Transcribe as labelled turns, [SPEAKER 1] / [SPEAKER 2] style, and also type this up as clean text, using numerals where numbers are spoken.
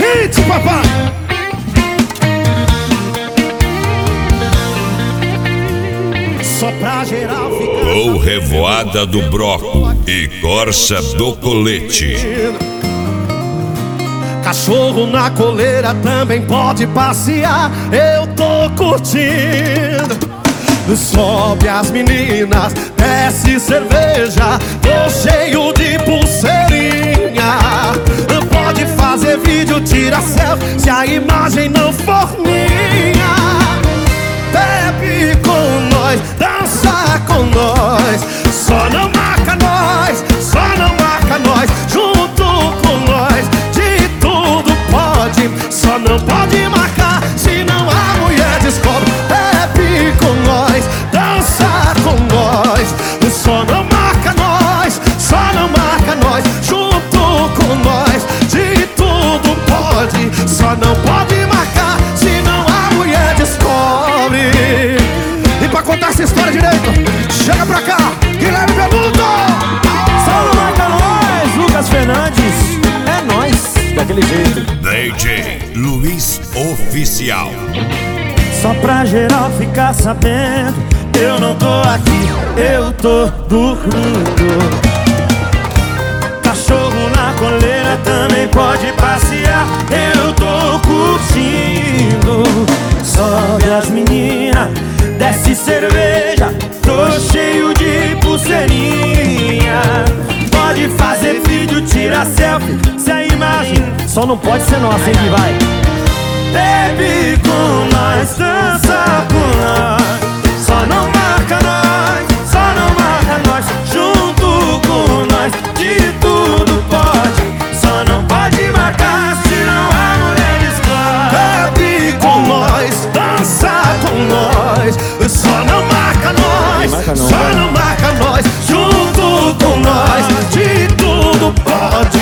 [SPEAKER 1] seguinte, papai. Só pra geral ficar
[SPEAKER 2] Ou revoada do broco e corça do colete.
[SPEAKER 1] Cachorro na coleira também pode passear. Eu tô curtindo. Sobe as meninas, desce cerveja, tô cheio de pulseirinha. Pode fazer vídeo, tira selfie, se a imagem não for minha. Bebe com nós, dança com nós, só não marca nós, só não marca nós. Junto com nós, de tudo pode, só não pode marcar, senão a mulher descobre. Bebe com nós, dança com nós, só não marca nós, só não marca nós. Junto com nós, de tudo pode, só não pode marcar, senão a mulher descobre. E pra contar essa história direito, chega pra cá, Guilherme Beludo.
[SPEAKER 3] Só não marca nós, Lucas Fernandes. É nós, daquele jeito.
[SPEAKER 2] DJ Luiz Oficial.
[SPEAKER 3] Só pra geral ficar sabendo, eu não tô aqui, eu tô dormindo. Cachorro na coleira também pode passear, eu tô curtindo. Sobe as meninas, desce cerveja, tô cheio de pulseirinha. Pode fazer vídeo, tira selfie, se a imagem só não pode ser nossa, hein, que vai. Bebe com nós, dança com nós, só não marca nós, só não marca nós. Junto com nós, de tudo pode, só não pode marcar, senão a mulher descobre.
[SPEAKER 1] Bebe com nós, dança com nós, só não marca nós, só não marca nós. Junto com nós, de tudo pode,